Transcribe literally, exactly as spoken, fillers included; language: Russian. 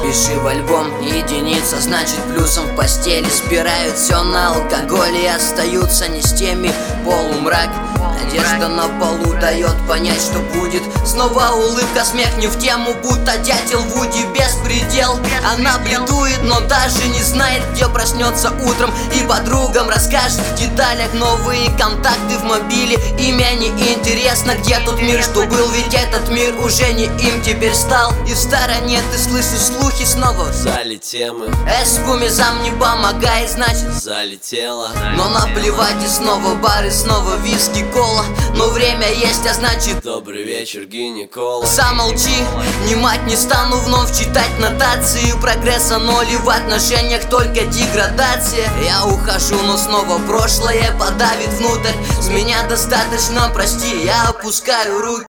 Пиши в альбом, единица, значит плюсом в постели. Сбирают все на алкоголе и остаются не с теми. Полумрак, одежда на полу дает понять, что будет. Снова улыбка, смех не в тему, будто дятел Вуди. Беспредел, она бледует, но даже не знает, где проснется утром. И подругам расскажет в деталях новые контакты в мобиле. Имя не интересно, где тот мир, что был, ведь этот мир уже не им теперь стал. И в стороне ты слышишь слухи снова. Залетем мы. Эскумизам не помогает, значит Залетела. но наплевать, и снова бары, снова виски, кола. Но время есть, а значит Добрый вечер, гинеколог. сам молчи, внимать не стану, вновь читать нотации. Прогресса ноль и в отношениях только деградация. Я ухожу, но снова прошлое подавит внутрь. С меня достаточно, прости, я опускаю руки.